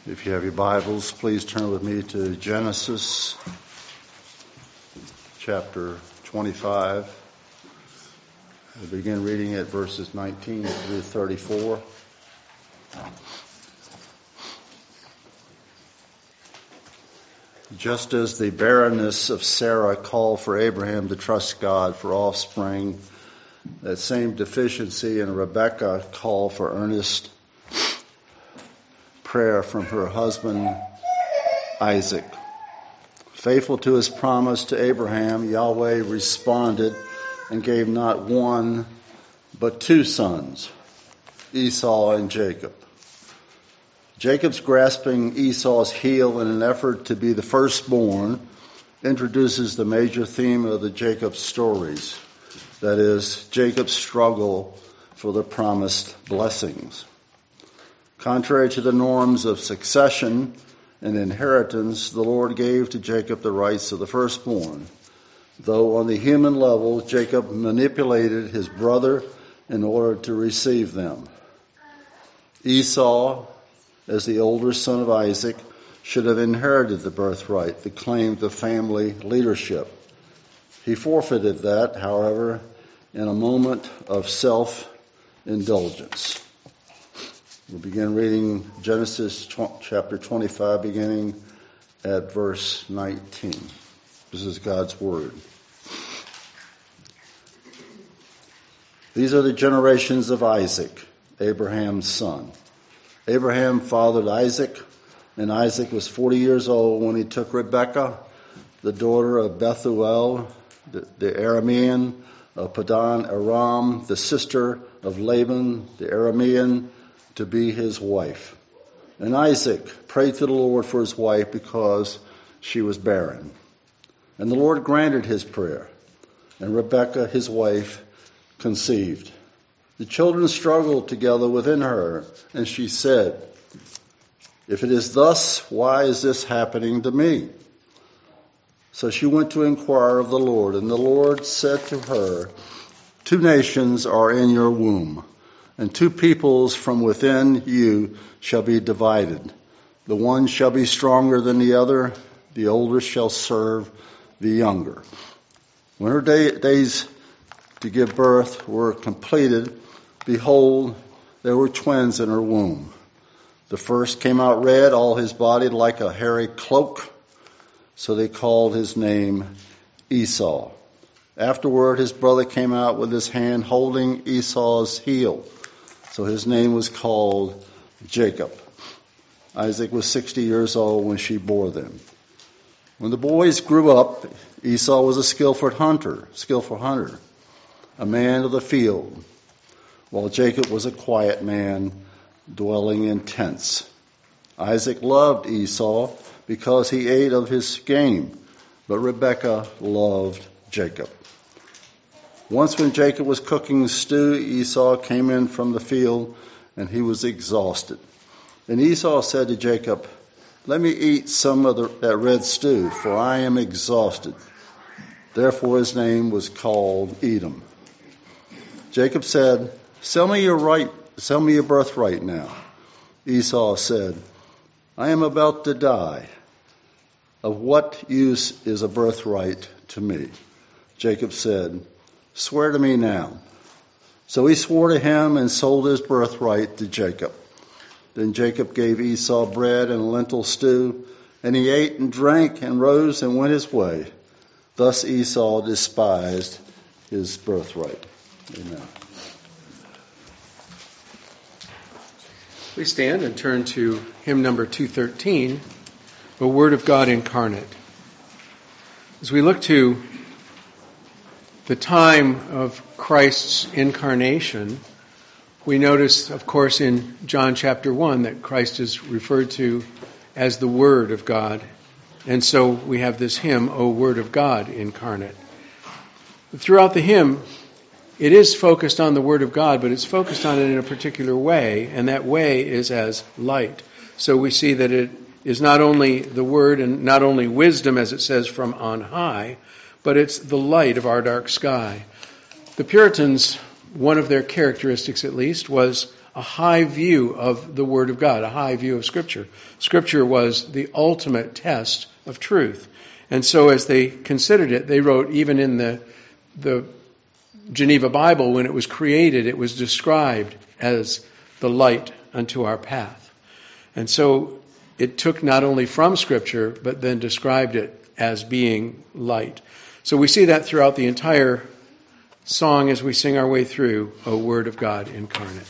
If you have your Bibles, please turn with me to Genesis chapter 25. We'll begin reading at verses 19 through 34. Just as the barrenness of Sarah called for Abraham to trust God for offspring, that same deficiency in Rebekah called for earnest prayer from her husband Isaac. Faithful to his promise to Abraham, Yahweh responded and gave not one but two sons, Esau and Jacob. Jacob's grasping Esau's heel in an effort to be the firstborn introduces the major theme of the Jacob stories, that is, Jacob's struggle for the promised blessings. Contrary to the norms of succession and inheritance, the Lord gave to Jacob the rights of the firstborn, though on the human level, Jacob manipulated his brother in order to receive them. Esau, as the older son of Isaac, should have inherited the birthright that claimed the family leadership. He forfeited that, however, in a moment of self-indulgence. We'll begin reading Genesis chapter 25, beginning at verse 19. This is God's word. These are the generations of Isaac, Abraham's son. Abraham fathered Isaac, and Isaac was 40 years old when he took Rebekah, the daughter of Bethuel, the Aramean of Padan Aram, the sister of Laban, the Aramean, to be his wife. And Isaac prayed to the Lord for his wife because she was barren. And the Lord granted his prayer, and Rebekah, his wife, conceived. The children struggled together within her, and she said, "If it is thus, why is this happening to me?" So she went to inquire of the Lord, and the Lord said to her, "Two nations are in your womb, and two peoples from within you shall be divided. The one shall be stronger than the other, the older shall serve the younger." When her days to give birth were completed, behold, there were twins in her womb. The first came out red, all his body like a hairy cloak, so they called his name Esau. Afterward, his brother came out with his hand holding Esau's heel, so his name was called Jacob. Isaac was 60 years old when she bore them. When the boys grew up, Esau was a skillful hunter, a man of the field, while Jacob was a quiet man dwelling in tents. Isaac loved Esau because he ate of his game, but Rebekah loved Jacob. Once when Jacob was cooking stew, Esau came in from the field, and he was exhausted. And Esau said to Jacob, "Let me eat some of that red stew, for I am exhausted." Therefore his name was called Edom. Jacob said, Sell me your birthright now." Esau said, "I am about to die. Of what use is a birthright to me?" Jacob said, "Swear to me now." So he swore to him and sold his birthright to Jacob. Then Jacob gave Esau bread and lentil stew, and he ate and drank and rose and went his way. Thus Esau despised his birthright. Amen. Please stand and turn to hymn number 213, "The Word of God Incarnate." As we look to the time of Christ's incarnation, we notice, of course, in John chapter 1 that Christ is referred to as the Word of God. And so we have this hymn, "O Word of God Incarnate." Throughout the hymn, it is focused on the Word of God, but it's focused on it in a particular way, and that way is as light. So we see that it is not only the Word and not only wisdom, as it says, from on high, but it's the light of our dark sky. The Puritans, one of their characteristics at least, was a high view of the Word of God, a high view of Scripture. Scripture was the ultimate test of truth. And so as they considered it, they wrote, even in the Geneva Bible, when it was created, it was described as the light unto our path. And so it took not only from Scripture, but then described it as being light. So we see that throughout the entire song as we sing our way through, O Word of God incarnate.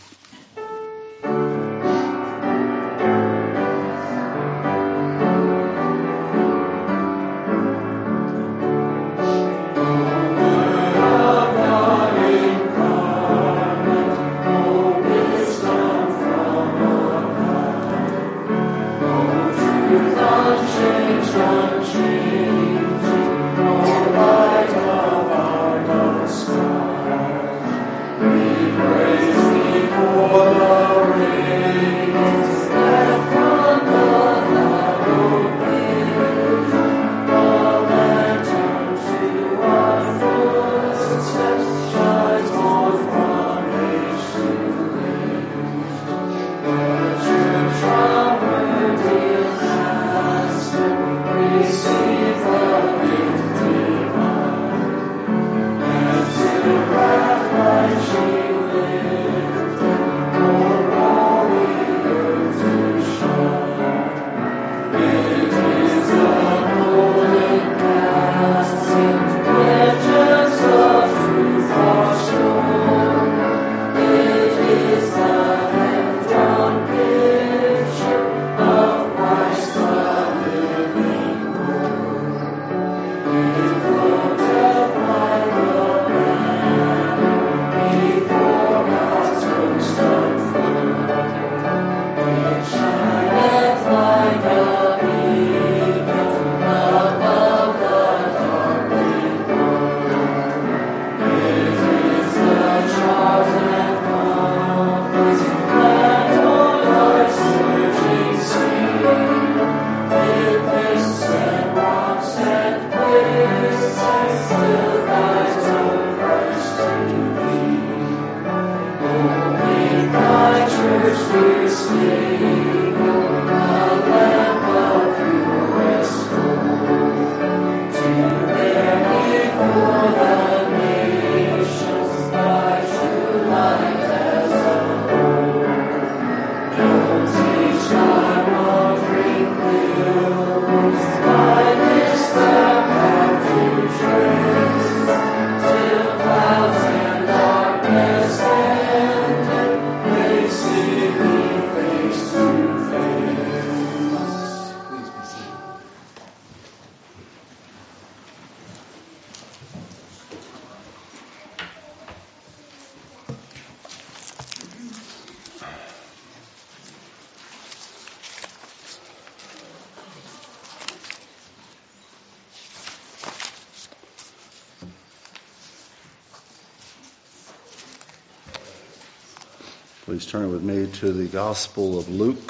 Please turn with me to the Gospel of Luke.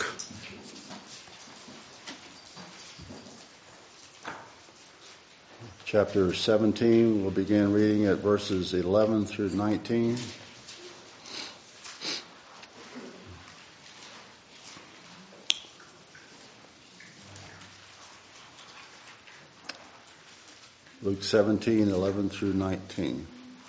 Chapter 17, we'll begin reading at verses 11 through 19. Luke 17, 11 through 19.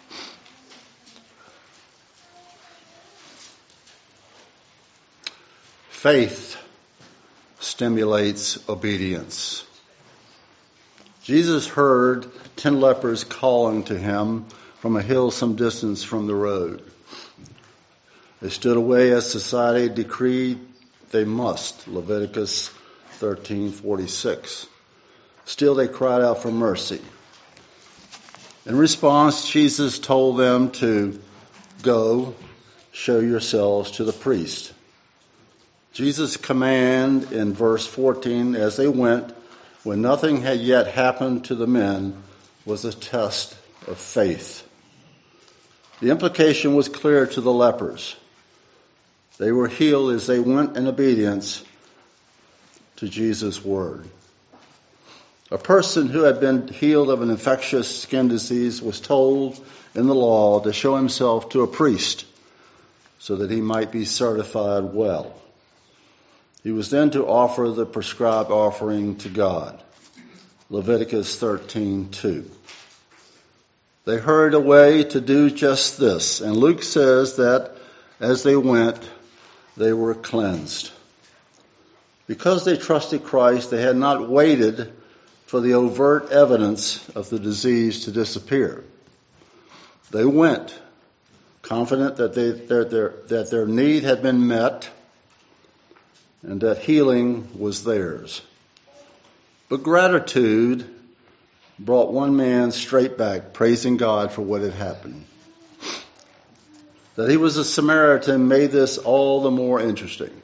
Faith stimulates obedience. Jesus heard 10 lepers calling to him from a hill some distance from the road. They stood away as society decreed they must, Leviticus 13:46. Still they cried out for mercy. In response, Jesus told them to go, show yourselves to the priest. Jesus' command in verse 14, as they went, when nothing had yet happened to the men, was a test of faith. The implication was clear to the lepers. They were healed as they went in obedience to Jesus' word. A person who had been healed of an infectious skin disease was told in the law to show himself to a priest. so that he might be certified well. He was then to offer the prescribed offering to God. Leviticus 13:2. They hurried away to do just this, and Luke says that as they went, they were cleansed. Because they trusted Christ, they had not waited for the overt evidence of the disease to disappear. They went, confident that their need had been met and that healing was theirs. But gratitude brought one man straight back, praising God for what had happened. That he was a Samaritan made this all the more interesting,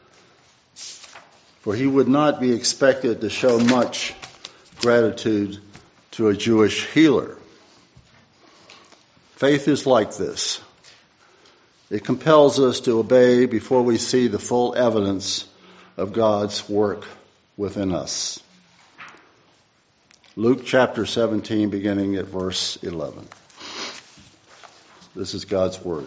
for he would not be expected to show much gratitude to a Jewish healer. Faith is like this. It compels us to obey before we see the full evidence of God's work within us. Luke chapter 17, beginning at verse 11. This is God's word.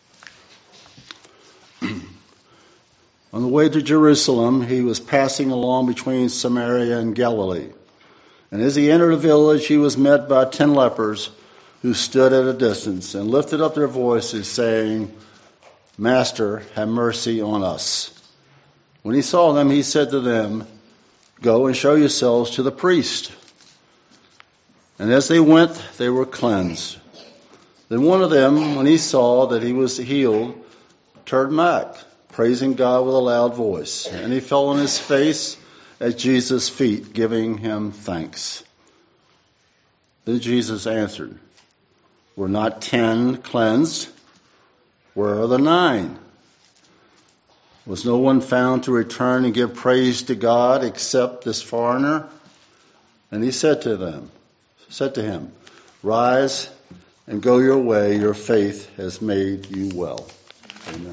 On the way to Jerusalem, he was passing along between Samaria and Galilee. And as he entered a village, he was met by 10 lepers who stood at a distance and lifted up their voices, saying, "Master, have mercy on us." When he saw them, he said to them, "Go and show yourselves to the priest." And as they went, they were cleansed. Then one of them, when he saw that he was healed, turned back, praising God with a loud voice. And he fell on his face at Jesus' feet, giving him thanks. Then Jesus answered, "Were not 10 cleansed? Where are the 9? Was no one found to return and give praise to God except this foreigner?" And he said to him, "Rise and go your way. Your faith has made you well." Amen.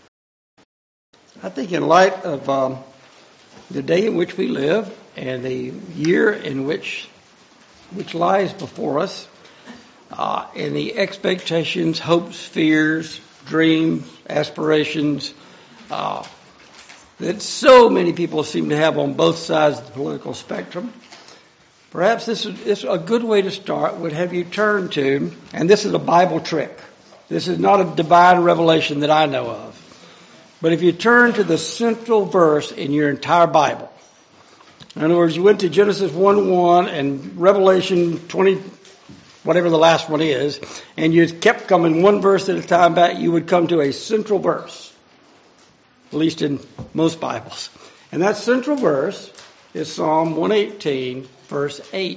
I think in light of the day in which we live and the year in which lies before us, and the expectations, hopes, fears, dreams, aspirations that so many people seem to have on both sides of the political spectrum, perhaps this is a good way to start would have you turn to, and this is a Bible trick. This is not a divine revelation that I know of. But if you turn to the central verse in your entire Bible, in other words, you went to Genesis 1:1 and Revelation 20, whatever the last one is, and you kept coming one verse at a time back, you would come to a central verse, at least in most Bibles. And that central verse is Psalm 118, verse 8.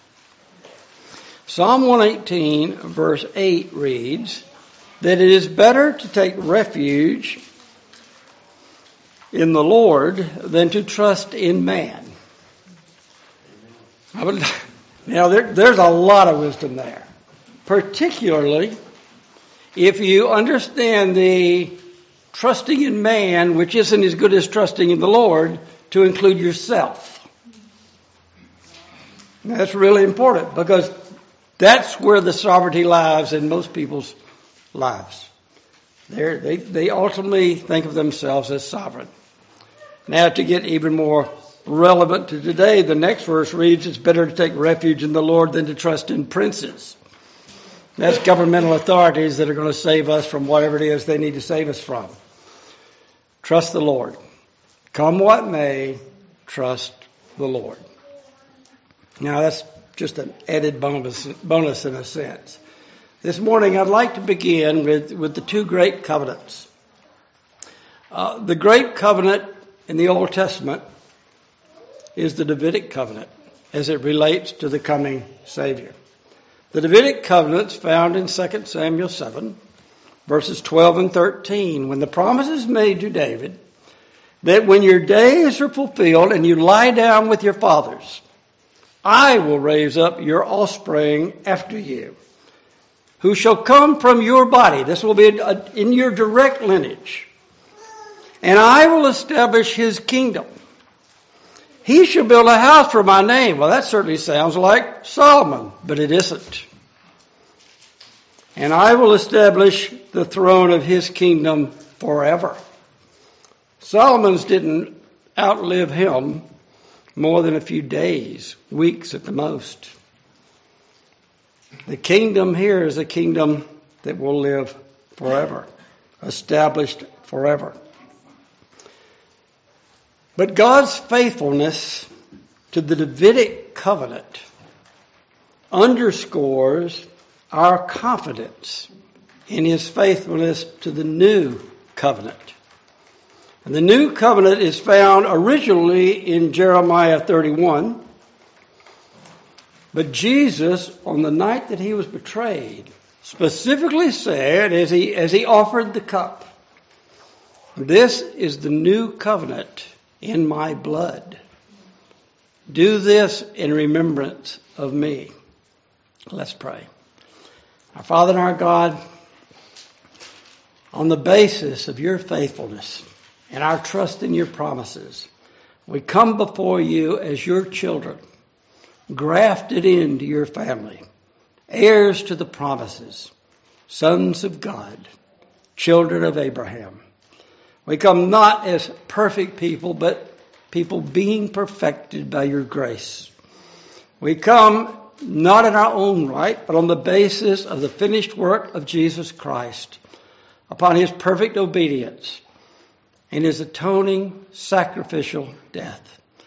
Psalm 118, verse 8 reads that it is better to take refuge in the Lord than to trust in man. Now, there's a lot of wisdom there, particularly if you understand the trusting in man, which isn't as good as trusting in the Lord, to include yourself. Now, that's really important because that's where the sovereignty lies in most people's lives. They ultimately think of themselves as sovereign. Now, to get even more relevant to today, the next verse reads, it's better to take refuge in the Lord than to trust in princes. That's governmental authorities that are going to save us from whatever it is they need to save us from. Trust the Lord. Come what may, trust the Lord. Now, that's just an added bonus in a sense. This morning, I'd like to begin with the two great covenants. The great covenant in the Old Testament is the Davidic covenant as it relates to the coming Savior. The Davidic covenant's found in 2 Samuel 7, verses 12 and 13, when the promise is made to David that when your days are fulfilled and you lie down with your fathers, I will raise up your offspring after you, who shall come from your body. This will be in your direct lineage. And I will establish his kingdom. He shall build a house for my name. Well, that certainly sounds like Solomon, but it isn't. and I will establish the throne of his kingdom forever. Solomon's didn't outlive him more than a few days, weeks at the most. The kingdom here is a kingdom that will live forever, established forever. But God's faithfulness to the Davidic covenant underscores our confidence in his faithfulness to the new covenant. And the new covenant is found originally in Jeremiah 31. But Jesus, on the night that he was betrayed, specifically said as he offered the cup, "This is the new covenant in my blood. Do this in remembrance of me." Let's pray. Our Father and our God, on the basis of your faithfulness and our trust in your promises, we come before you as your children, grafted into your family, heirs to the promises, sons of God, children of Abraham. We come not as perfect people, but people being perfected by your grace. We come not in our own right, but on the basis of the finished work of Jesus Christ, upon his perfect obedience and his atoning sacrificial death.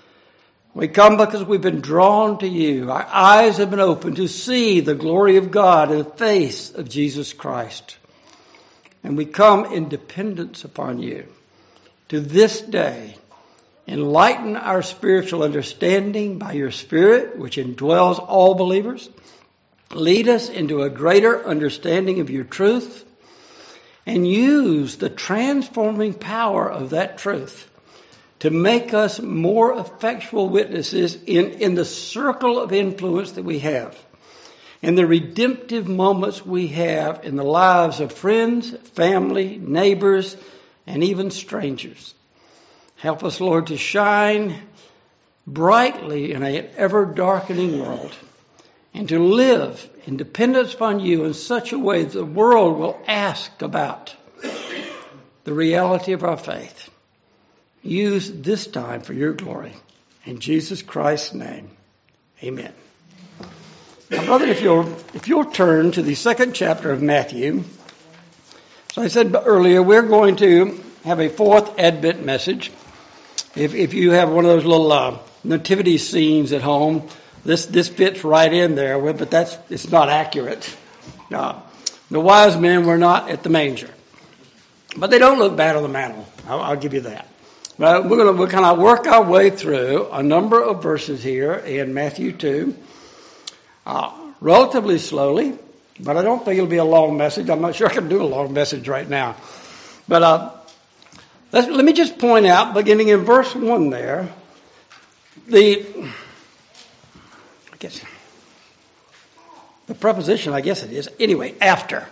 We come because we've been drawn to you. Our eyes have been opened to see the glory of God in the face of Jesus Christ. And we come in dependence upon you. To this day, enlighten our spiritual understanding by your Spirit, which indwells all believers. Lead us into a greater understanding of your truth, and use the transforming power of that truth to make us more effectual witnesses in the circle of influence that we have, in the redemptive moments we have in the lives of friends, family, neighbors, and even strangers. Help us, Lord, to shine brightly in an ever-darkening world, and to live in dependence upon you in such a way that the world will ask about the reality of our faith. Use this time for your glory. In Jesus Christ's name, amen. Now, brother, if you'll turn to the 2nd chapter of Matthew. So I said earlier, we're going to have a 4th Advent message. If you have one of those little nativity scenes at home, this fits right in there, but it's not accurate. The wise men were not at the manger, but they don't look bad on the mantle. I'll give you that. But we'll kind of work our way through a number of verses here in Matthew 2, relatively slowly, but I don't think it'll be a long message. I'm not sure I can do a long message right now. But let me just point out, beginning in verse 1 there, the preposition, I guess it is. Anyway, after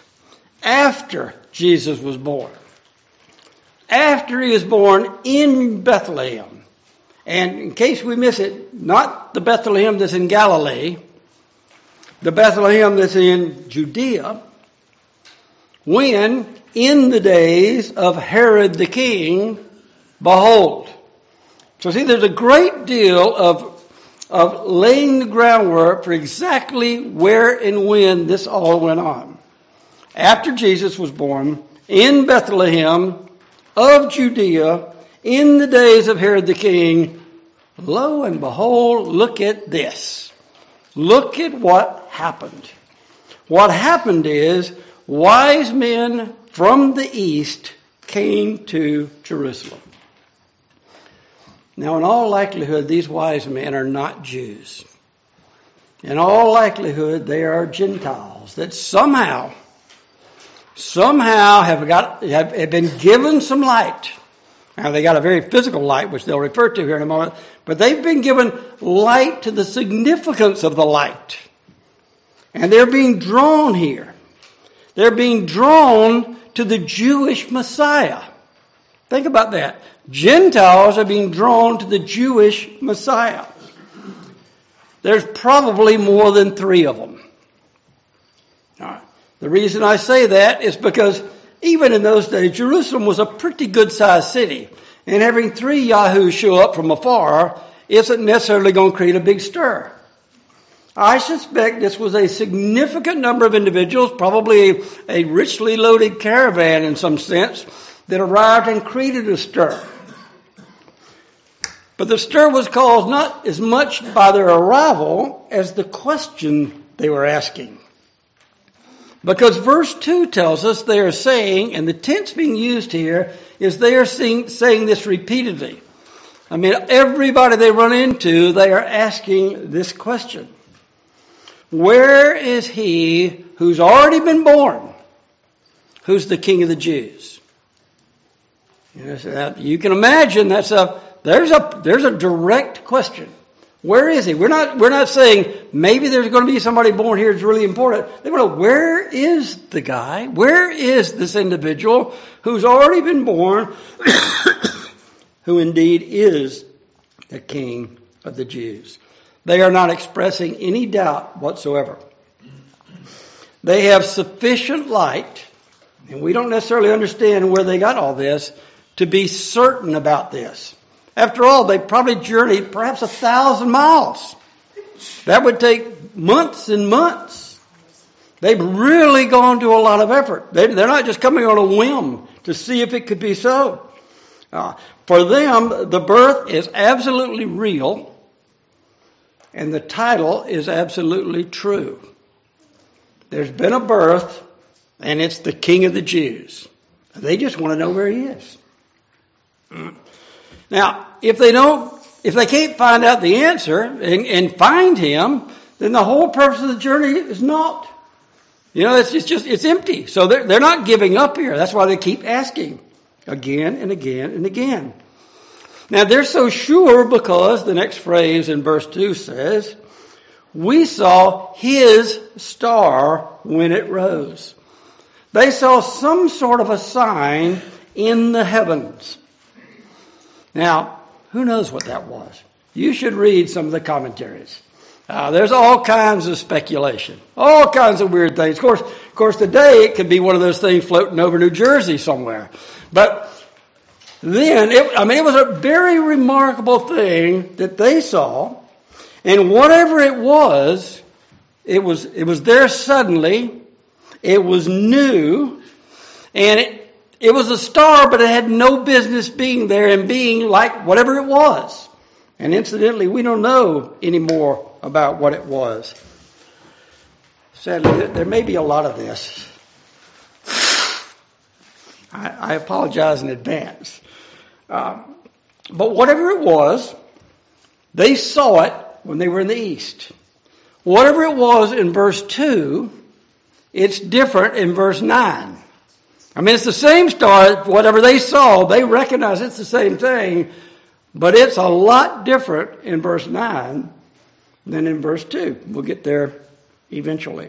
Jesus was born. After he was born in Bethlehem. And in case we miss it, not the Bethlehem that's in Galilee, the Bethlehem that's in Judea, when in the days of Herod the king, behold. So see, there's a great deal of laying the groundwork for exactly where and when this all went on. After Jesus was born in Bethlehem of Judea, in the days of Herod the king, lo and behold, look at this. Look at what happened. What happened is wise men from the east came to Jerusalem. Now, in all likelihood, these wise men are not Jews. In all likelihood, they are Gentiles that somehow have been given some light. Now, they got a very physical light, which they'll refer to here in a moment, but they've been given light to the significance of the light. And they're being drawn here. They're being drawn to the Jewish Messiah. Think about that. Gentiles are being drawn to the Jewish Messiah. There's probably more than 3 of them. All right. The reason I say that is because even in those days, Jerusalem was a pretty good-sized city. And having 3 yahoos show up from afar isn't necessarily going to create a big stir. I suspect this was a significant number of individuals, probably a richly loaded caravan in some sense, that arrived and created a stir. But the stir was caused not as much by their arrival as the question they were asking. Because verse 2 tells us they are saying, and the tense being used here is they are saying this repeatedly. I mean, everybody they run into, they are asking this question. Where is he who's already been born? Who's the King of the Jews? You can imagine there's a direct question. Where is he? We're not saying maybe there's going to be somebody born here that's really important. They want to know, where is the guy? Where is this individual who's already been born, who indeed is the King of the Jews? They are not expressing any doubt whatsoever. They have sufficient light, and we don't necessarily understand where they got all this, to be certain about this. After all, they probably journeyed perhaps 1,000 miles. That would take months and months. They've really gone to a lot of effort. They're not just coming on a whim to see if it could be so. For them, the birth is absolutely real, and the title is absolutely true. There's been a birth, and it's the King of the Jews. They just want to know where he is. Now, if they can't find out the answer and find him, then the whole purpose of the journey is naught. It's empty. So they're not giving up here. That's why they keep asking again and again and again. Now, they're so sure because the next phrase in verse 2 says, we saw his star when it rose. They saw some sort of a sign in the heavens. Now, who knows what that was? You should read some of the commentaries. There's all kinds of speculation, all kinds of weird things. Of course, today it could be one of those things floating over New Jersey somewhere. But then, it was a very remarkable thing that they saw, and whatever it was there suddenly. It was new, and it was a star, but it had no business being there and being like whatever it was. And incidentally, we don't know any more about what it was. Sadly, there may be a lot of this. I apologize in advance. But whatever it was, they saw it when they were in the east. Whatever it was in verse 2, it's different in verse 9. It's the same star. Whatever they saw, they recognize it's the same thing, but it's a lot different in verse 9 than in verse 2. We'll get there eventually.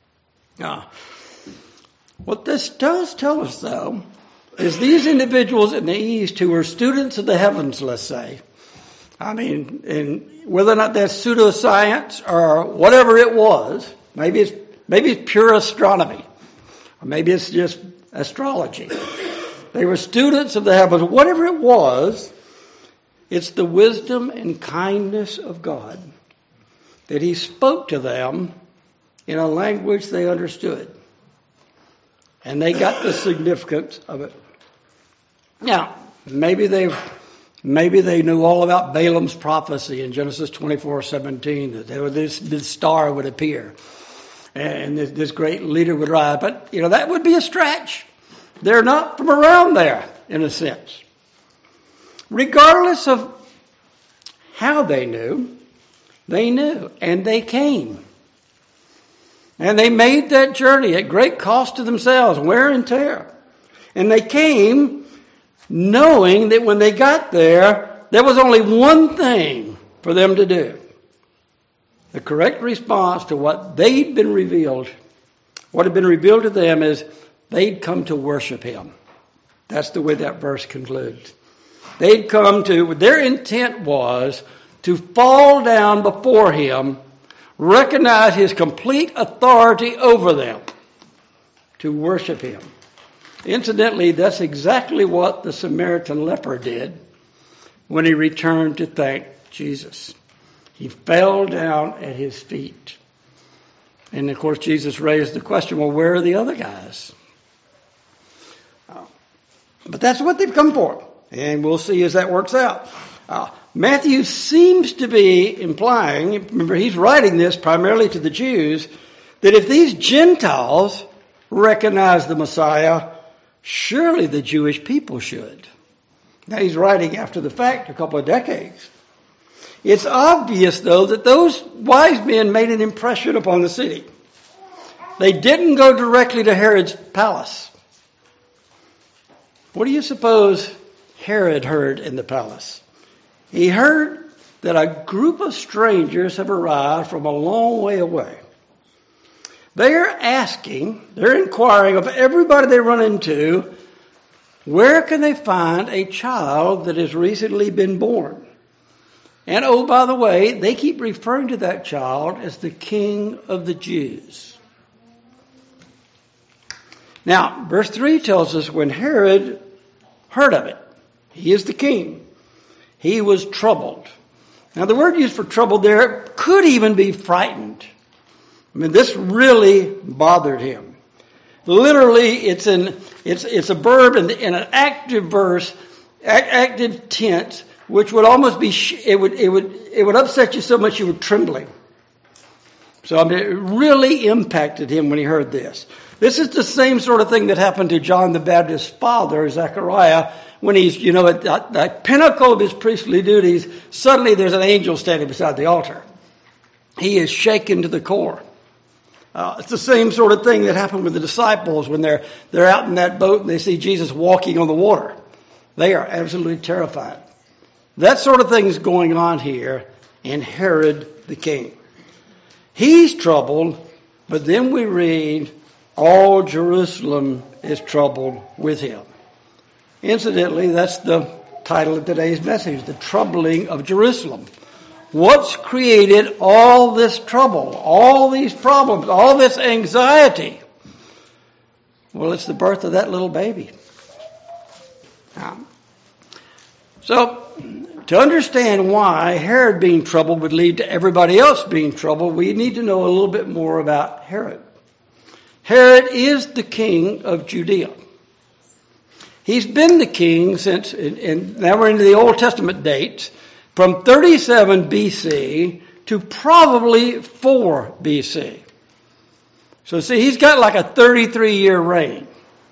What this does tell us, though, is these individuals in the East who were students of the heavens, let's say, and whether or not that's pseudoscience or whatever it was, maybe it's pure astronomy, or maybe it's just astrology. They were students of the heavens. Whatever it was, it's the wisdom and kindness of God that he spoke to them in a language they understood. And they got the significance of it. Now, maybe they knew all about Balaam's prophecy in Genesis 24:17 that this star would appear. And this great leader would rise. But, that would be a stretch. They're not from around there, in a sense. Regardless of how they knew, and they came. And they made that journey at great cost to themselves, wear and tear. And they came knowing that when they got there was only one thing for them to do. The correct response to what had been revealed to them is they'd come to worship him. That's the way that verse concludes. Their intent was to fall down before him, recognize his complete authority over them. to worship him. Incidentally, that's exactly what the Samaritan leper did when he returned to thank Jesus. He fell down at his feet. And of course, Jesus raised the question, well, where are the other guys? But that's what they've come for. And we'll see as that works out. Matthew seems to be implying, remember he's writing this primarily to the Jews, that if these Gentiles recognize the Messiah, surely the Jewish people should. Now he's writing after the fact, a couple of decades. It's obvious, though, that those wise men made an impression upon the city. They didn't go directly to Herod's palace. What do you suppose Herod heard in the palace? He heard that a group of strangers have arrived from a long way away. They're inquiring of everybody they run into, where can they find a child that has recently been born? And oh, by the way, they keep referring to that child as the King of the Jews. Now, verse 3 tells us when Herod heard of it, he is the king, he was troubled. Now, the word used for troubled there could even be frightened. I mean, this really bothered him. Literally, it's a verb in an active verse, active tense, which would almost be, it would upset you so much you were trembling. So I mean, it really impacted him when he heard this. This is the same sort of thing that happened to John the Baptist's father, Zechariah, when he's, at the pinnacle of his priestly duties, suddenly there's an angel standing beside the altar. He is shaken to the core. It's the same sort of thing that happened with the disciples when they're out in that boat and they see Jesus walking on the water. They are absolutely terrified. That sort of thing is going on here in Herod the king. He's troubled, but then we read, all Jerusalem is troubled with him. Incidentally, that's the title of today's message, The Troubling of Jerusalem. What's created all this trouble, all these problems, all this anxiety? Well, it's the birth of that little baby. So, to understand why Herod being troubled would lead to everybody else being troubled, we need to know a little bit more about Herod. Herod is the king of Judea. He's been the king since, and now we're into the Old Testament dates, from 37 BC to probably 4 BC. So see, he's got like a 33-year reign.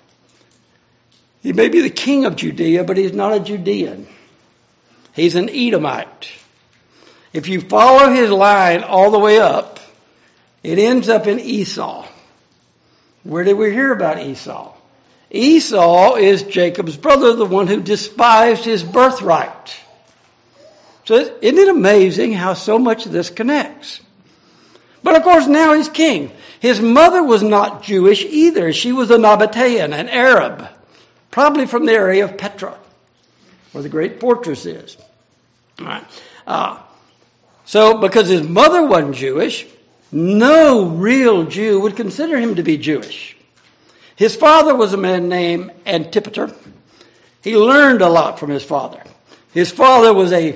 He may be the king of Judea, but he's not a Judean. He's an Edomite. If you follow his line all the way up, it ends up in Esau. Where did we hear about Esau? Esau is Jacob's brother, the one who despised his birthright. So isn't it amazing how so much of this connects? But of course now he's king. His mother was not Jewish either. She was a Nabatean, an Arab, probably from the area of Petra, where the great fortress is. All right. So because his mother wasn't Jewish, no real Jew would consider him to be Jewish. His father was a man named Antipater. He learned a lot from his father. His father was he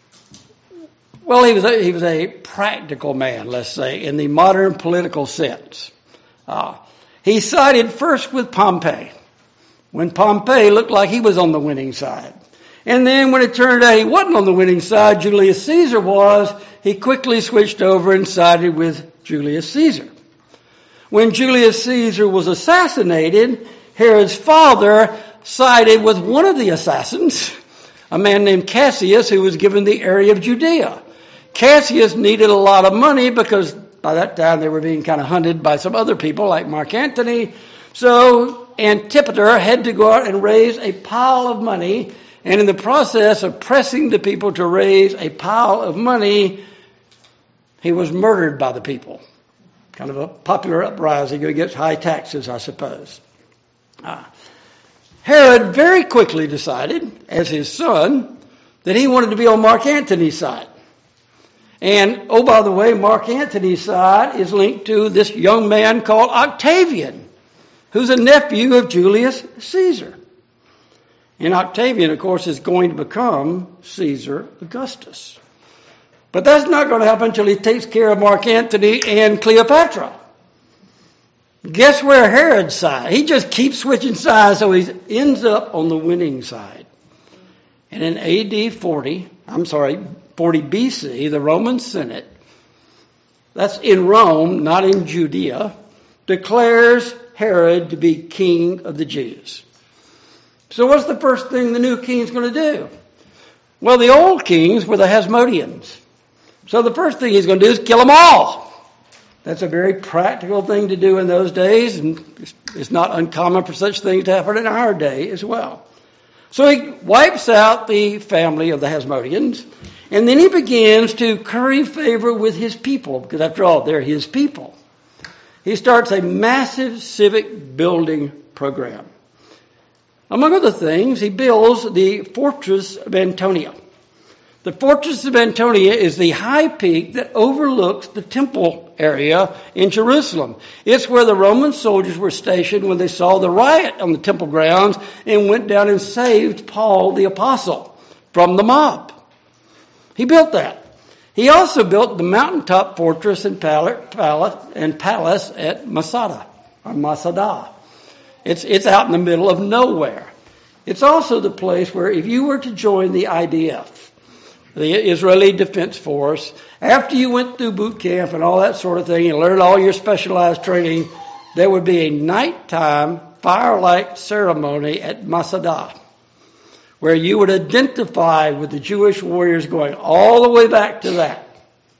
was a practical man, let's say, in the modern political sense. He sided first with Pompey, when Pompey looked like he was on the winning side. And then when it turned out he wasn't on the winning side, Julius Caesar was, he quickly switched over and sided with Julius Caesar. When Julius Caesar was assassinated, Herod's father sided with one of the assassins, a man named Cassius, who was given the area of Judea. Cassius needed a lot of money because by that time they were being kind of hunted by some other people like Mark Antony. So Antipater had to go out and raise a pile of money. And in the process of pressing the people to raise a pile of money, he was murdered by the people. Kind of a popular uprising against high taxes, I suppose. Herod very quickly decided, as his son, that he wanted to be on Mark Antony's side. And, oh, by the way, Mark Antony's side is linked to this young man called Octavian, who's a nephew of Julius Caesar. And Octavian, of course, is going to become Caesar Augustus. But that's not going to happen until he takes care of Mark Antony and Cleopatra. Guess where Herod's side? He just keeps switching sides, so he ends up on the winning side. And in AD 40 BC, the Roman Senate, that's in Rome, not in Judea, declares Herod to be king of the Jews. So what's the first thing the new king's going to do? Well, the old kings were the Hasmoneans. So the first thing he's going to do is kill them all. That's a very practical thing to do in those days, and it's not uncommon for such things to happen in our day as well. So he wipes out the family of the Hasmoneans, and then he begins to curry favor with his people, because after all, they're his people. He starts a massive civic building program. Among other things, he builds the Fortress of Antonia. The Fortress of Antonia is the high peak that overlooks the temple area in Jerusalem. It's where the Roman soldiers were stationed when they saw the riot on the temple grounds and went down and saved Paul the Apostle from the mob. He built that. He also built the mountaintop fortress and palace at Masada. It's out in the middle of nowhere. It's also the place where if you were to join the IDF, the Israeli Defense Force, after you went through boot camp and all that sort of thing and learned all your specialized training, there would be a nighttime firelight ceremony at Masada, where you would identify with the Jewish warriors going all the way back to that.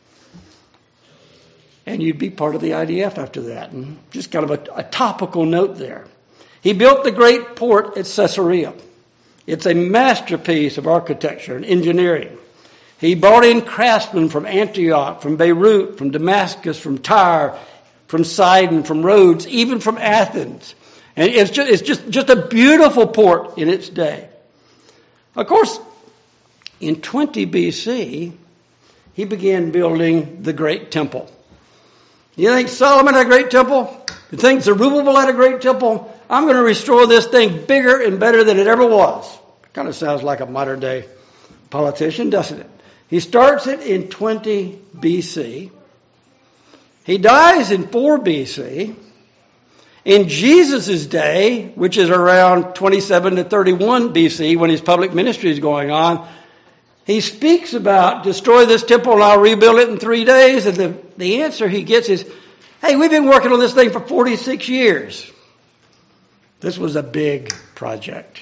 And you'd be part of the IDF after that. And just kind of a topical note there. He built the great port at Caesarea. It's a masterpiece of architecture and engineering. He brought in craftsmen from Antioch, from Beirut, from Damascus, from Tyre, from Sidon, from Rhodes, even from Athens. And it's just a beautiful port in its day. Of course, in 20 BC, he began building the great temple. You think Solomon had a great temple? You think Zerubbabel had a great temple? I'm going to restore this thing bigger and better than it ever was. Kind of sounds like a modern day politician, doesn't it? He starts it in 20 BC. He dies in 4 BC. In Jesus' day, which is around 27 to 31 BC when his public ministry is going on, he speaks about destroy this temple and I'll rebuild it in 3 days. And the answer he gets is, hey, we've been working on this thing for 46 years. This was a big project.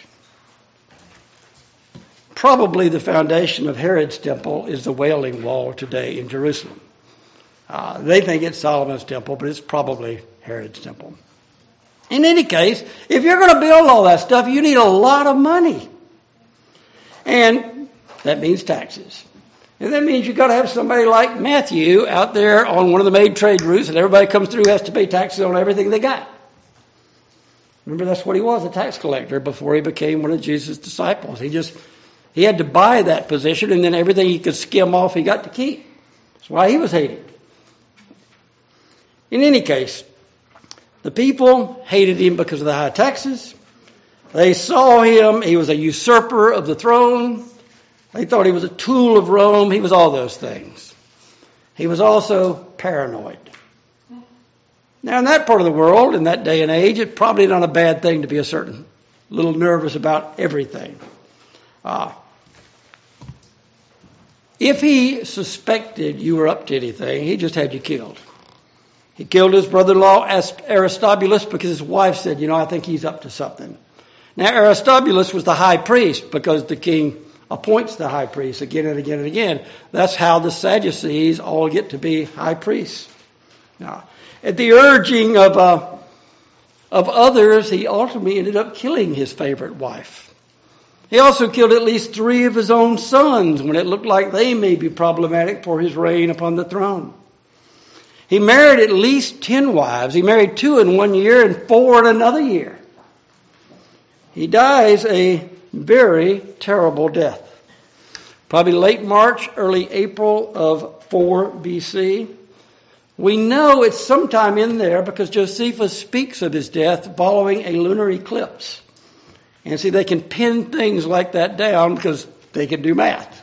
Probably the foundation of Herod's temple is the Wailing Wall today in Jerusalem. They think it's Solomon's temple, but it's probably Herod's temple. In any case, if you're going to build all that stuff, you need a lot of money. And that means taxes. And that means you've got to have somebody like Matthew out there on one of the main trade routes, and everybody comes through has to pay taxes on everything they got. Remember, that's what he was, a tax collector, before he became one of Jesus' disciples. He had to buy that position, and then everything he could skim off, he got to keep. That's why he was hated. In any case, the people hated him because of the high taxes. They saw him, he was a usurper of the throne. They thought he was a tool of Rome. He was all those things. He was also paranoid. Now, in that part of the world, in that day and age, it's probably not a bad thing to be a little nervous about everything. If he suspected you were up to anything, he just had you killed. He killed his brother-in-law Aristobulus because his wife said, I think he's up to something. Now, Aristobulus was the high priest because the king appoints the high priest again and again and again. That's how the Sadducees all get to be high priests. Now, at the urging of others, he ultimately ended up killing his favorite wife. He also killed at least 3 of his own sons when it looked like they may be problematic for his reign upon the throne. He married at least 10 wives. He married 2 in 1 year and 4 in another year. He dies a very terrible death. Probably late March, early April of 4 BC. We know it's sometime in there because Josephus speaks of his death following a lunar eclipse. And see, they can pin things like that down because they can do math.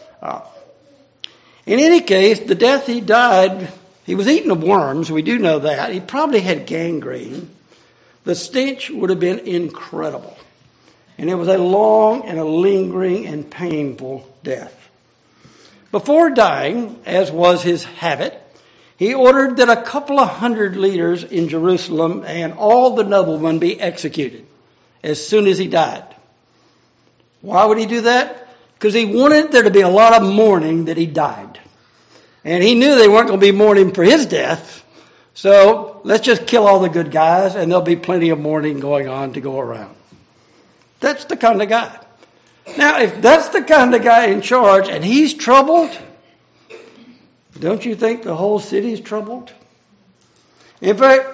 In any case, the death he died, he was eaten of worms. We do know that. He probably had gangrene. The stench would have been incredible. And it was a long and a lingering and painful death. Before dying, as was his habit, he ordered that a couple of hundred leaders in Jerusalem and all the noblemen be executed as soon as he died. Why would he do that? Because he wanted there to be a lot of mourning that he died. And he knew they weren't going to be mourning for his death. So let's just kill all the good guys and there'll be plenty of mourning going on to go around. That's the kind of guy. Now, if that's the kind of guy in charge and he's troubled, don't you think the whole city is troubled? In fact,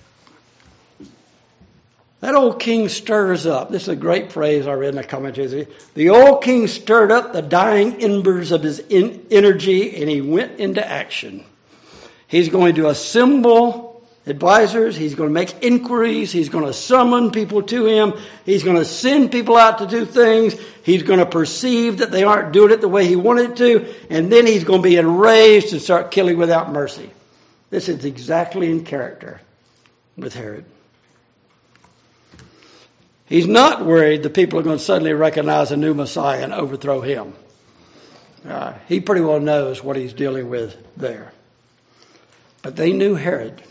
that old king stirs up. This is a great phrase I read in the commentaries. The old king stirred up the dying embers of his energy and he went into action. He's going to assemble advisors. He's going to make inquiries. He's going to summon people to him. He's going to send people out to do things. He's going to perceive that they aren't doing it the way he wanted to. And then he's going to be enraged and start killing without mercy. This is exactly in character with Herod. He's not worried the people are going to suddenly recognize a new Messiah and overthrow him. He pretty well knows what he's dealing with there. But they knew Herod.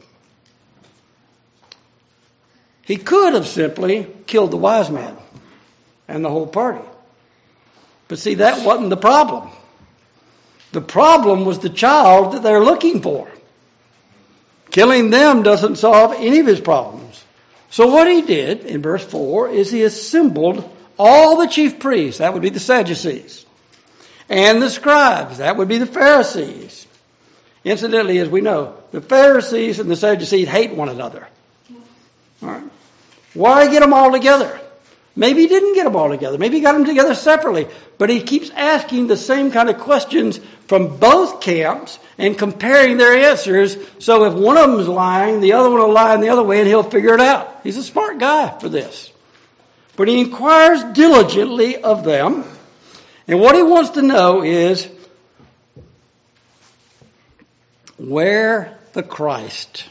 He could have simply killed the wise men and the whole party. But see, that wasn't the problem. The problem was the child that they're looking for. Killing them doesn't solve any of his problems. So what he did in verse 4 is he assembled all the chief priests, that would be the Sadducees, and the scribes, that would be the Pharisees. Incidentally, as we know, the Pharisees and the Sadducees hate one another. All right. Why get them all together? Maybe he didn't get them all together. Maybe he got them together separately. But he keeps asking the same kind of questions from both camps and comparing their answers. So if one of them is lying, the other one will lie in the other way and he'll figure it out. He's a smart guy for this. But he inquires diligently of them. And what he wants to know is where the Christ.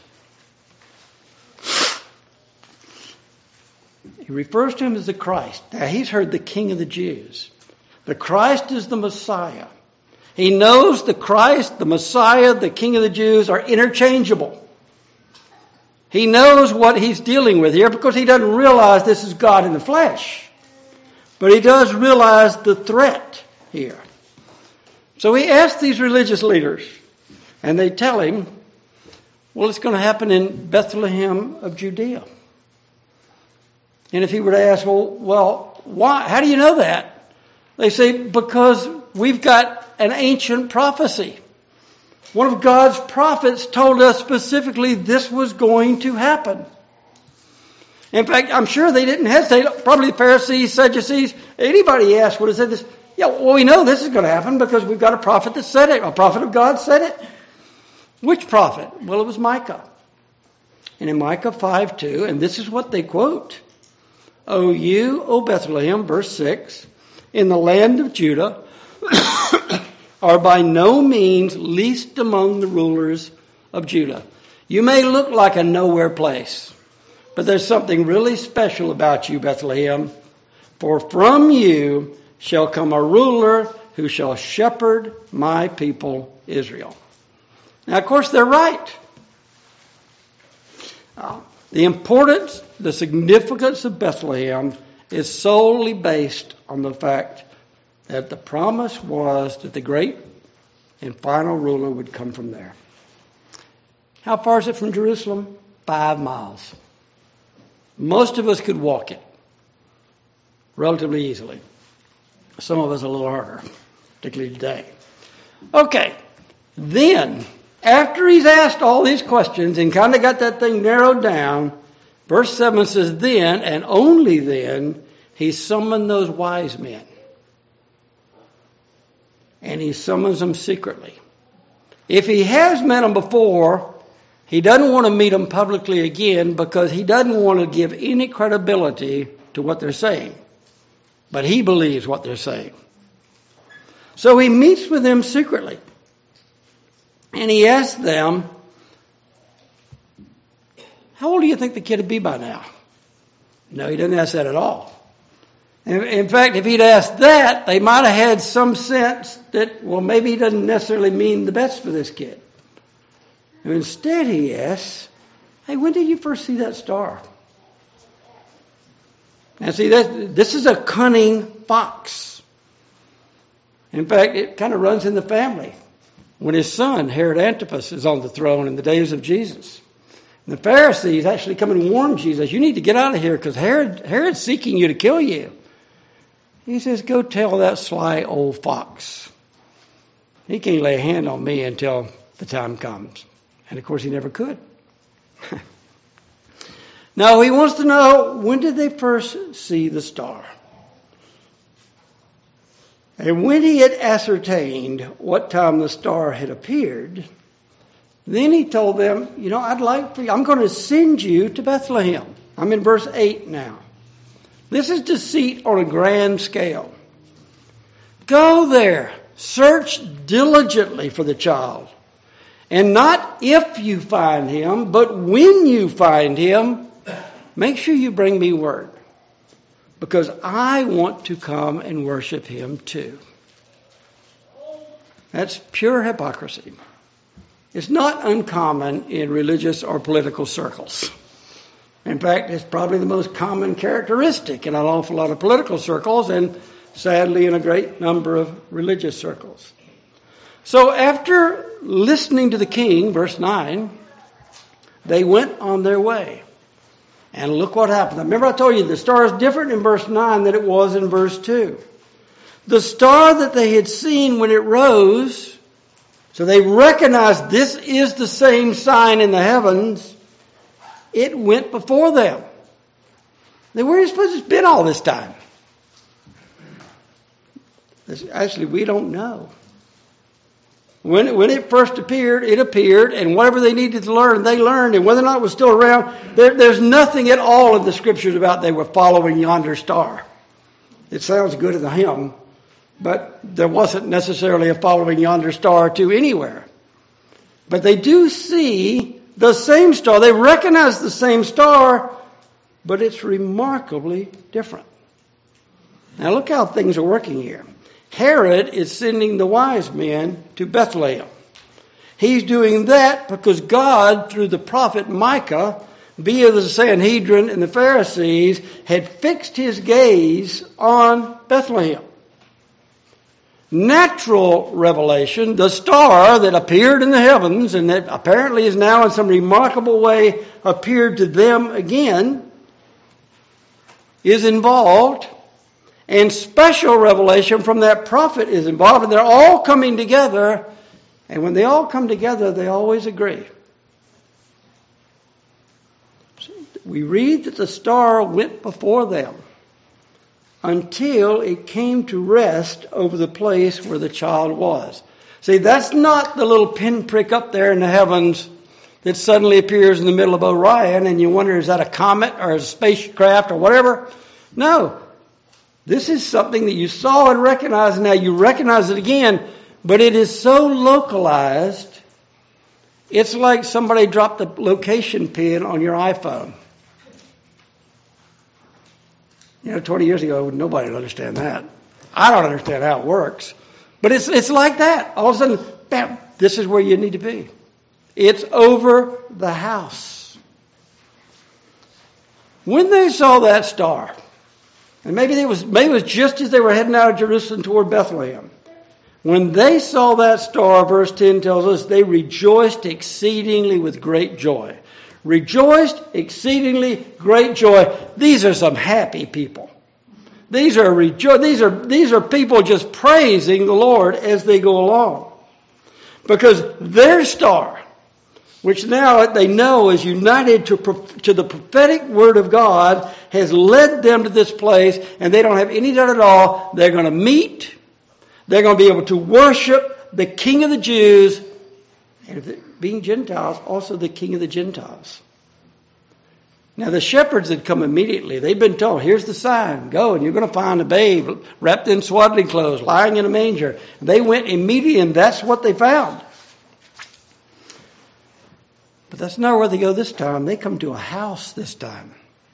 He refers to him as the Christ. Now, he's heard the King of the Jews. The Christ is the Messiah. He knows the Christ, the Messiah, the King of the Jews are interchangeable. He knows what he's dealing with here because he doesn't realize this is God in the flesh. But he does realize the threat here. So he asks these religious leaders, and they tell him, well, it's going to happen in Bethlehem of Judea. And if he were to ask, well, why? How do you know that? They say, because we've got an ancient prophecy. One of God's prophets told us specifically this was going to happen. In fact, I'm sure they didn't hesitate. Probably the Pharisees, Sadducees, anybody asked would have said this. Yeah, well, we know this is going to happen because we've got a prophet that said it. A prophet of God said it. Which prophet? Well, it was Micah. And in Micah 5:2, and this is what they quote. O you, O Bethlehem, verse 6, in the land of Judah, are by no means least among the rulers of Judah. You may look like a nowhere place, but there's something really special about you, Bethlehem. For from you shall come a ruler who shall shepherd my people Israel. Now, of course, they're right. The importance, the significance of Bethlehem is solely based on the fact that the promise was that the great and final ruler would come from there. How far is it from Jerusalem? 5 miles. Most of us could walk it relatively easily. Some of us a little harder, particularly today. Okay, then, after he's asked all these questions and kind of got that thing narrowed down, verse 7 says, then, and only then, he summoned those wise men. And he summons them secretly. If he has met them before, he doesn't want to meet them publicly again because he doesn't want to give any credibility to what they're saying. But he believes what they're saying. So he meets with them secretly. And he asks them, how old do you think the kid would be by now? No, he doesn't ask that at all. In fact, if he'd asked that, they might have had some sense that, well, maybe he doesn't necessarily mean the best for this kid. And instead he asks, hey, when did you first see that star? Now see, this is a cunning fox. In fact, it kind of runs in the family. When his son, Herod Antipas, is on the throne in the days of Jesus. And the Pharisees actually come and warn Jesus, you need to get out of here because Herod's seeking you to kill you. He says, go tell that sly old fox. He can't lay a hand on me until the time comes. And of course he never could. Now he wants to know, when did they first see the star? And when he had ascertained what time the star had appeared, then he told them, I'm going to send you to Bethlehem. I'm in verse 8 now. This is deceit on a grand scale. Go there, search diligently for the child. And not if you find him, but when you find him, make sure you bring me word. Because I want to come and worship him too. That's pure hypocrisy. It's not uncommon in religious or political circles. In fact, it's probably the most common characteristic in an awful lot of political circles and sadly in a great number of religious circles. So after listening to the king, verse 9, they went on their way. And look what happened. Remember I told you the star is different in verse 9 than it was in verse 2. The star that they had seen when it rose, so they recognized this is the same sign in the heavens, it went before them. Then where are you supposed to spend all this time? Actually, we don't know. When it first appeared, it appeared, and whatever they needed to learn, they learned, and whether or not it was still around, there's nothing at all in the scriptures about they were following yonder star. It sounds good in the hymn, but there wasn't necessarily a following yonder star to anywhere. But they do see the same star. They recognize the same star, but it's remarkably different. Now look how things are working here. Herod is sending the wise men to Bethlehem. He's doing that because God, through the prophet Micah, via the Sanhedrin and the Pharisees, had fixed his gaze on Bethlehem. Natural revelation, the star that appeared in the heavens and that apparently is now in some remarkable way appeared to them again, is involved. And special revelation from that prophet is involved. And they're all coming together. And when they all come together, they always agree. We read that the star went before them until it came to rest over the place where the child was. See, that's not the little pinprick up there in the heavens that suddenly appears in the middle of Orion and you wonder, is that a comet or a spacecraft or whatever? No. This is something that you saw and recognized, and now you recognize it again, but it is so localized, it's like somebody dropped the location pin on your iPhone. 20 years ago, nobody would understand that. I don't understand how it works. But it's like that. All of a sudden, bam, this is where you need to be. It's over the house. When they saw that star, and maybe it was just as they were heading out of Jerusalem toward Bethlehem. When they saw that star, verse 10 tells us, they rejoiced exceedingly with great joy. Rejoiced exceedingly great joy. These are some happy people. These are people just praising the Lord as they go along. Because their star, which now they know is united to the prophetic word of God, has led them to this place, and they don't have any doubt at all. They're going to meet. They're going to be able to worship the King of the Jews And being Gentiles, also the King of the Gentiles. Now the shepherds had come immediately. They'd been told, here's the sign. Go and you're going to find a babe wrapped in swaddling clothes, lying in a manger. They went immediately and that's what they found. But that's not where they go this time. They come to a house this time.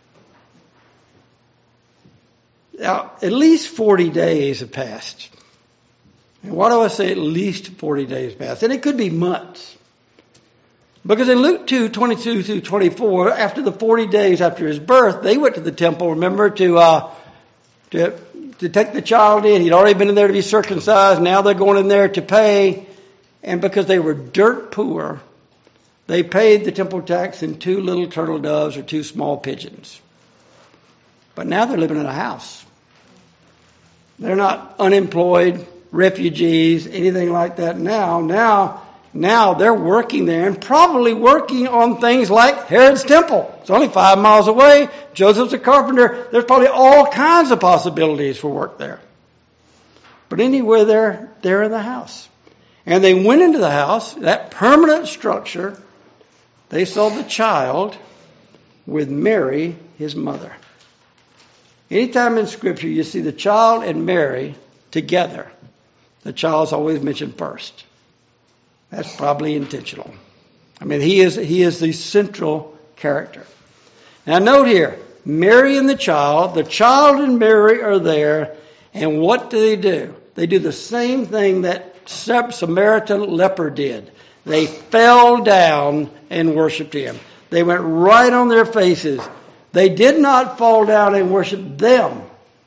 Now, at least 40 days have passed. And why do I say at least 40 days passed? And it could be months. Because in Luke 2:22 through 24, after the 40 days after his birth, they went to the temple, remember, to take the child in. He'd already been in there to be circumcised. Now they're going in there to pay. And because they were dirt poor, they paid the temple tax in 2 little turtle doves or 2 small pigeons. But now they're living in a house. They're not unemployed, refugees, anything like that Now they're working there and probably working on things like Herod's temple. It's only 5 miles away. Joseph's a carpenter. There's probably all kinds of possibilities for work there. But anyway, they're in the house. And they went into the house, that permanent structure. They saw the child with Mary, his mother. Anytime in Scripture you see the child and Mary together, the child's always mentioned first. That's probably intentional. I mean, he is the central character. Now note here, Mary and the child and Mary are there, and what do? They do the same thing that Samaritan leper did. They fell down and worshiped him. They went right on their faces. They did not fall down and worship them.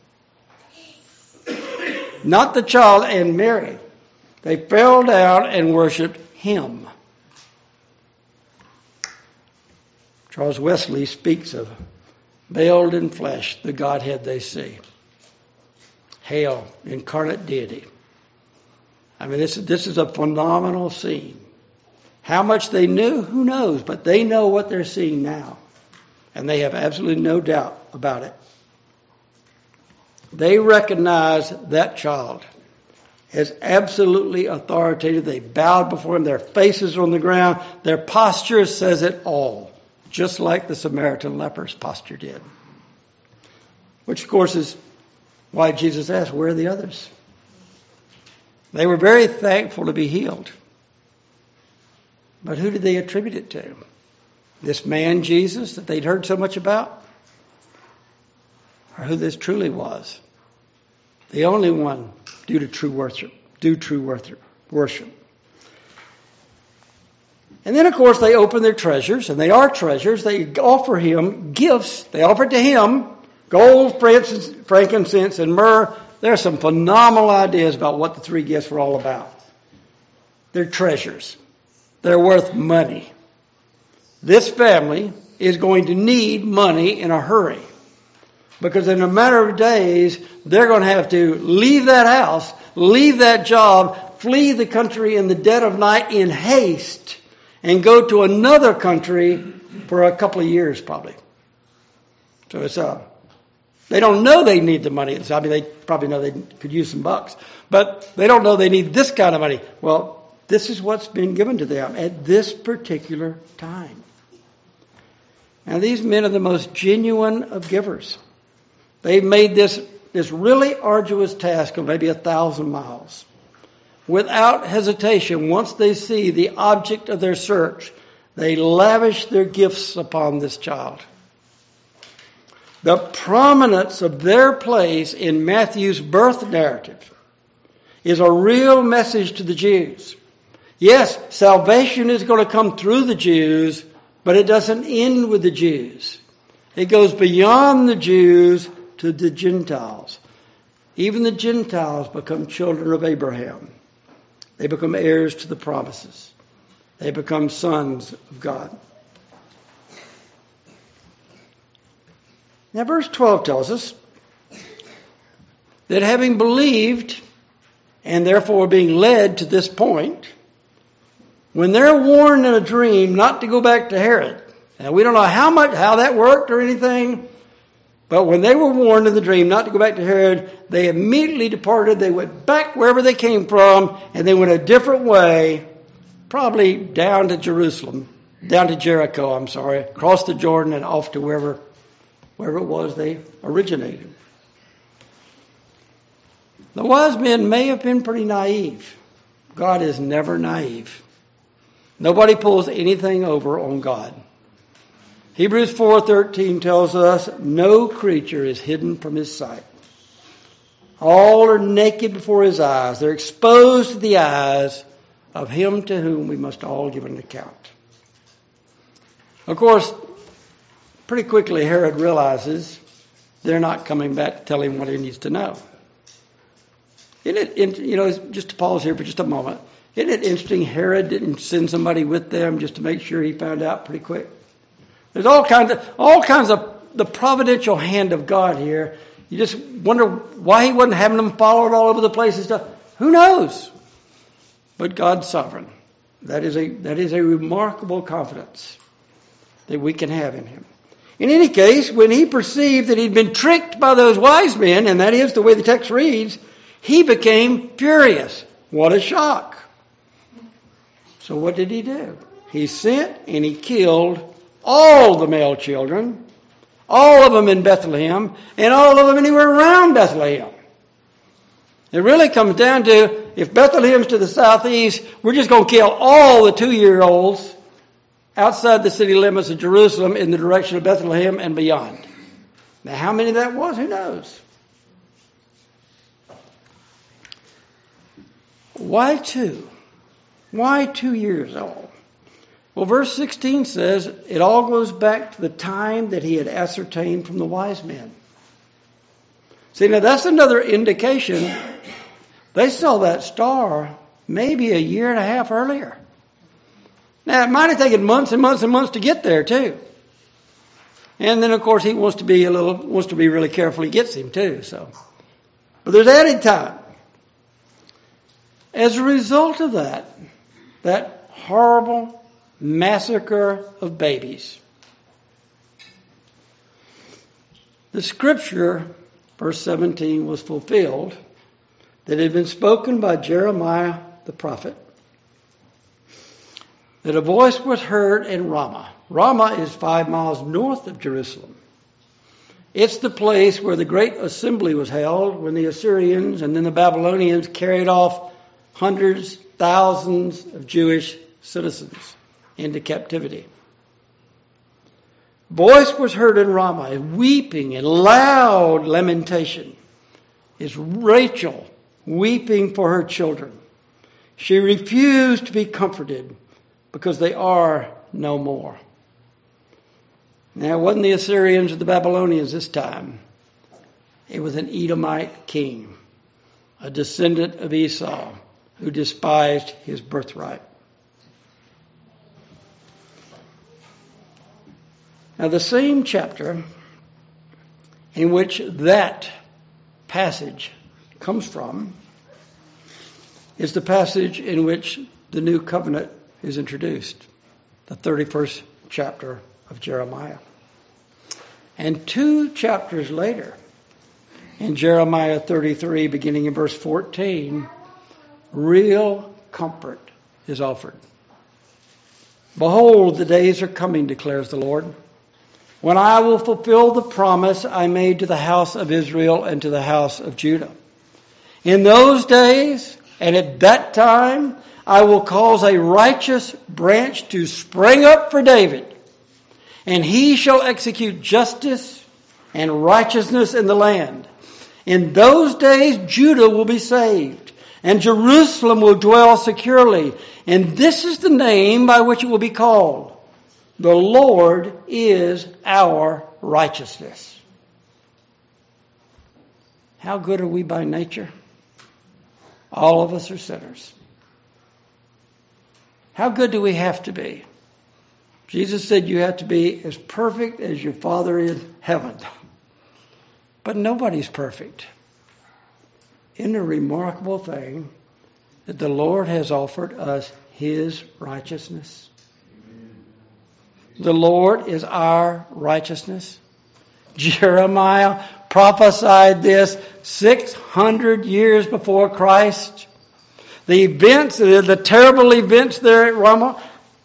Not the child and Mary. They fell down and worshiped him. Charles Wesley speaks of veiled in flesh, the Godhead they see. Hail, incarnate deity. I mean, this is a phenomenal scene. How much they knew, who knows? But they know what they're seeing now. And they have absolutely no doubt about it. They recognize that child as absolutely authoritative. They bowed before him. Their faces are on the ground. Their posture says it all. Just like the Samaritan leper's posture did. Which, of course, is why Jesus asked, where are the others? They were very thankful to be healed. But who did they attribute it to? This man, Jesus, that they'd heard so much about? Or who this truly was? The only one due true worship. And then, of course, they open their treasures, and they are treasures. They offer him gifts. They offer to him gold, frankincense, and myrrh. There are some phenomenal ideas about what the 3 gifts were all about. They're treasures. They're worth money. This family is going to need money in a hurry. Because in a matter of days, they're going to have to leave that house, leave that job, flee the country in the dead of night in haste, and go to another country for a couple of years probably. So it's they don't know they need the money. I mean, they probably know they could use some bucks. But they don't know they need this kind of money. Well, this is what's been given to them at this particular time. Now, these men are the most genuine of givers. They've made this really arduous task of maybe 1,000 miles. Without hesitation, once they see the object of their search, they lavish their gifts upon this child. The prominence of their place in Matthew's birth narrative is a real message to the Jews. Yes, salvation is going to come through the Jews, but it doesn't end with the Jews. It goes beyond the Jews to the Gentiles. Even the Gentiles become children of Abraham. They become heirs to the promises. They become sons of God. Now, verse 12 tells us that having believed and therefore being led to this point, when they're warned in a dream not to go back to Herod, now we don't know how that worked or anything, but when they were warned in the dream not to go back to Herod, they immediately departed. They went back wherever they came from, and they went a different way probably down to Jericho, across the Jordan and off to wherever it was they originated. The wise men may have been pretty naive. God is never naive. Nobody pulls anything over on God. Hebrews 4:13 tells us no creature is hidden from his sight. All are naked before his eyes. They're exposed to the eyes of him to whom we must all give an account. Of course, pretty quickly Herod realizes they're not coming back to tell him what he needs to know. Just to pause here for just a moment. Isn't it interesting Herod didn't send somebody with them just to make sure he found out pretty quick? There's all kinds of the providential hand of God here. You just wonder why he wasn't having them followed all over the place and stuff. Who knows? But God's sovereign. That is a remarkable confidence that we can have in him. In any case, when he perceived that he'd been tricked by those wise men, and that is the way the text reads, he became furious. What a shock. So what did he do? He sent and he killed all the male children, all of them in Bethlehem, and all of them anywhere around Bethlehem. It really comes down to, if Bethlehem's to the southeast, we're just going to kill all the 2-year-olds outside the city limits of Jerusalem in the direction of Bethlehem and beyond. Now, how many that was, who knows? Why 2? Why 2 years old? Well, verse 16 says it all goes back to the time that he had ascertained from the wise men. See, now that's another indication. They saw that star maybe a year and a half earlier. Now, it might have taken months and months and months to get there, too. And then, of course, he wants to be really careful he gets him, too. But there's added time. As a result of that horrible massacre of babies, the scripture, verse 17, was fulfilled that had been spoken by Jeremiah the prophet, that a voice was heard in Ramah. Ramah is 5 miles north of Jerusalem. It's the place where the great assembly was held when the Assyrians and then the Babylonians carried off hundreds, thousands of Jewish citizens into captivity. Voice was heard in Ramah, and weeping and loud lamentation. Is Rachel weeping for her children. She refused to be comforted because they are no more. Now, it wasn't the Assyrians or the Babylonians this time. It was an Edomite king, a descendant of Esau, who despised his birthright. Now, the same chapter in which that passage comes from is the passage in which the new covenant is introduced, the 31st chapter of Jeremiah. And 2 chapters later, in Jeremiah 33, beginning in verse 14, real comfort is offered. Behold, the days are coming, declares the Lord, when I will fulfill the promise I made to the house of Israel and to the house of Judah. In those days and at that time, I will cause a righteous branch to spring up for David, and he shall execute justice and righteousness in the land. In those days, Judah will be saved, and Jerusalem will dwell securely. And this is the name by which it will be called: the Lord is our righteousness. How good are we by nature? All of us are sinners. How good do we have to be? Jesus said you have to be as perfect as your Father in heaven. But nobody's perfect. Isn't it a remarkable thing that the Lord has offered us His righteousness? The Lord is our righteousness. Jeremiah prophesied this 600 years before Christ. The events, the terrible events there at Ramah,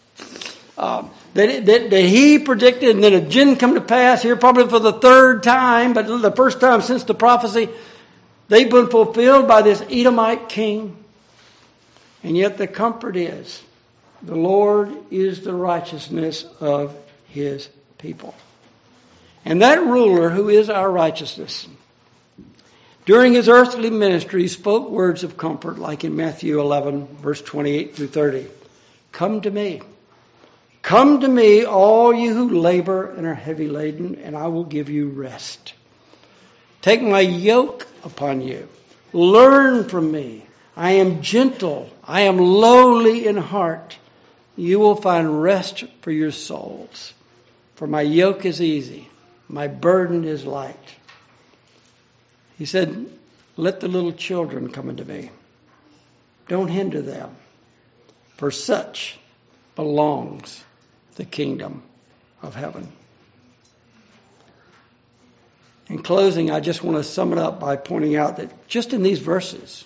that he predicted, and then it didn't come to pass here probably for the third time, but the first time since the prophecy, they've been fulfilled by this Edomite king. And yet the comfort is, the Lord is the righteousness of his people. And that ruler who is our righteousness, during his earthly ministry, spoke words of comfort like in Matthew 11, verse 28 through 30. Come to me. Come to me, all you who labor and are heavy laden, and I will give you rest. Take my yoke upon you. Learn from me. I am gentle. I am lowly in heart. You will find rest for your souls. For my yoke is easy. My burden is light. He said, let the little children come unto me. Don't hinder them. For such belongs the kingdom of heaven. In closing, I just want to sum it up by pointing out that just in these verses,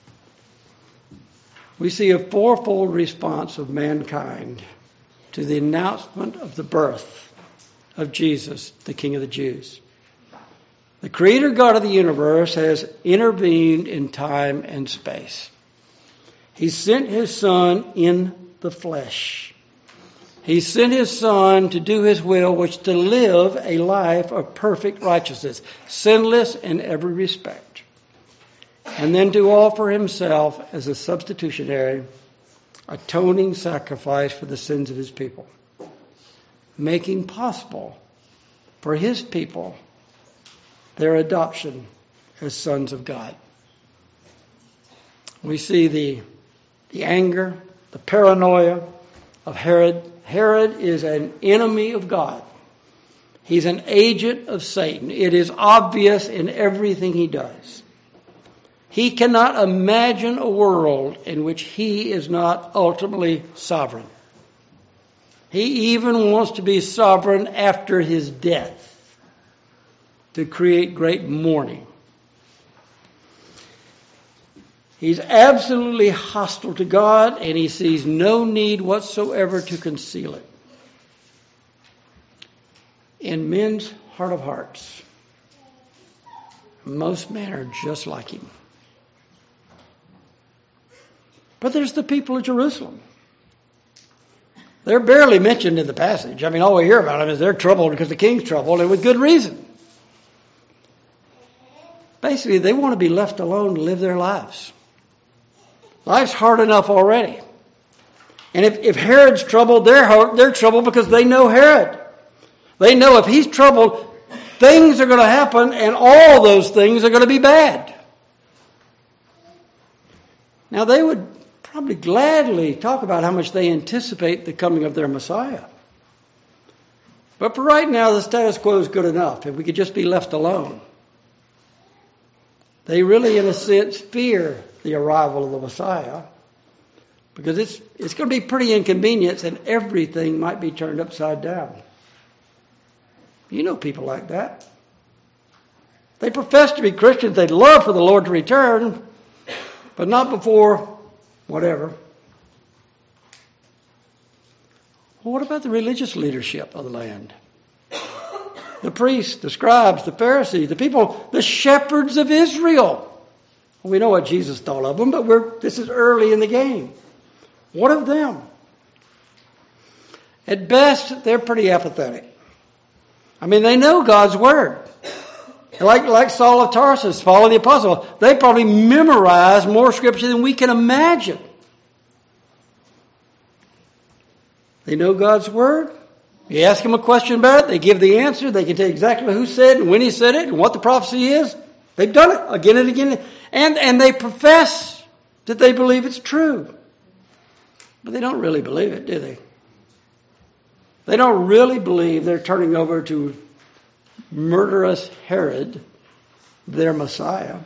we see a fourfold response of mankind to the announcement of the birth of Jesus, the King of the Jews. The Creator God of the universe has intervened in time and space. He sent His Son in the flesh. He sent His Son to do His will, which to live a life of perfect righteousness, sinless in every respect. And then to offer Himself as a substitutionary, atoning sacrifice for the sins of His people, making possible for His people their adoption as sons of God. We see the anger, the paranoia of Herod. Herod is an enemy of God. He's an agent of Satan. It is obvious in everything he does. He cannot imagine a world in which he is not ultimately sovereign. He even wants to be sovereign after his death, to create great mourning. He's absolutely hostile to God, and he sees no need whatsoever to conceal it. In men's heart of hearts, most men are just like him. But there's the people of Jerusalem. They're barely mentioned in the passage. I mean, all we hear about them is they're troubled because the king's troubled, and with good reason. Basically, they want to be left alone to live their lives. Life's hard enough already. And if Herod's troubled, they're troubled because they know Herod. They know if he's troubled, things are going to happen, and all those things are going to be bad. Now, they would probably gladly talk about how much they anticipate the coming of their Messiah. But for right now, the status quo is good enough. If we could just be left alone. They really, in a sense, fear the arrival of the Messiah because it's going to be pretty inconvenient and everything might be turned upside down. You know people like that. They profess to be Christians. They'd love for the Lord to return, but not before whatever. Well, what about the religious leadership of the land? The priests, the scribes, the Pharisees, the people, the shepherds of Israel. Well, we know what Jesus thought of them, but this is early in the game. What of them? At best, they're pretty apathetic. I mean, they know God's word. Like Saul of Tarsus, following the apostle, they probably memorize more scripture than we can imagine. They know God's word. You ask them a question about it, they give the answer. They can tell you exactly who said it and when he said it and what the prophecy is. They've done it again and again. And they profess that they believe it's true. But they don't really believe it, do they? They don't really believe they're turning over to murderous Herod, their Messiah.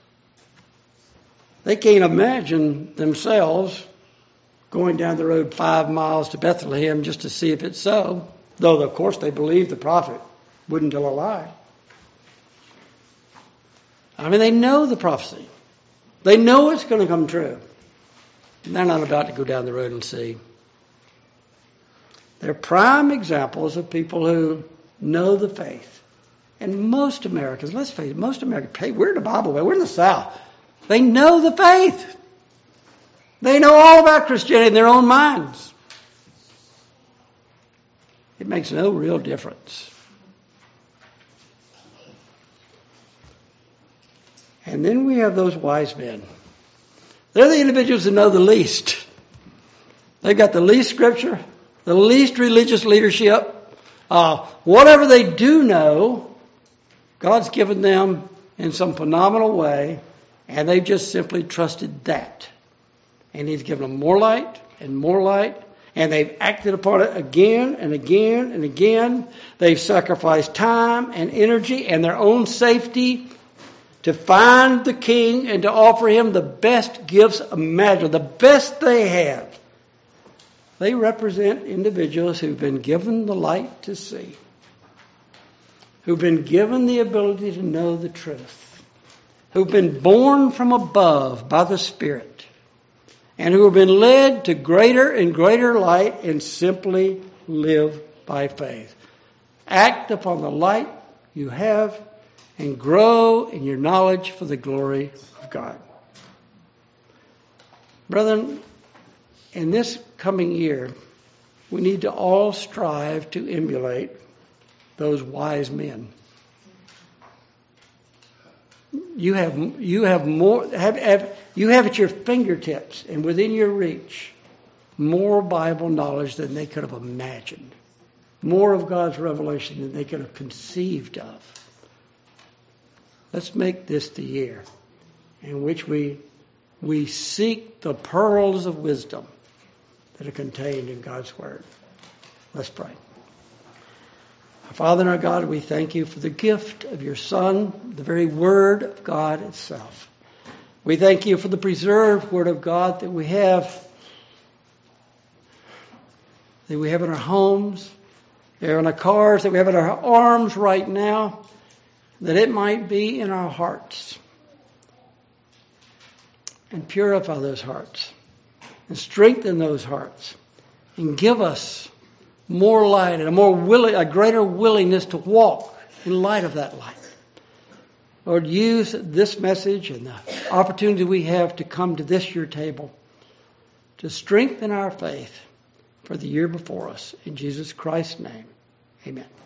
They can't imagine themselves going down the road 5 miles to Bethlehem just to see if it's so. Though, of course, they believe the prophet wouldn't tell a lie. I mean, they know the prophecy. They know it's going to come true. And they're not about to go down the road and see. They're prime examples of people who know the faith. And most Americans, let's face it, most Americans, hey, we're in the Bible Belt, we're in the South. They know the faith. They know all about Christianity in their own minds. It makes no real difference. And then we have those wise men. They're the individuals who know the least. They've got the least scripture, the least religious leadership. Whatever they do know, God's given them in some phenomenal way, and they've just simply trusted that. And He's given them more light, and they've acted upon it again and again and again. They've sacrificed time and energy and their own safety to find the King and to offer Him the best gifts imaginable, the best they have. They represent individuals who've been given the light to see, who've been given the ability to know the truth, who've been born from above by the Spirit, and who have been led to greater and greater light and simply live by faith. Act upon the light you have and grow in your knowledge for the glory of God. Brethren, in this coming year, we need to all strive to emulate those wise men. You have more. You have at your fingertips and within your reach more Bible knowledge than they could have imagined, more of God's revelation than they could have conceived of. Let's make this the year in which we seek the pearls of wisdom that are contained in God's Word. Let's pray. Our Father and our God, we thank You for the gift of Your Son, the very Word of God itself. We thank You for the preserved Word of God that we have in our homes, they're in our cars, that we have in our arms right now, that it might be in our hearts. And purify those hearts. And strengthen those hearts. And give us more light and a greater willingness to walk in light of that light. Lord, use this message and the opportunity we have to come to this Your table to strengthen our faith for the year before us. In Jesus Christ's name, amen.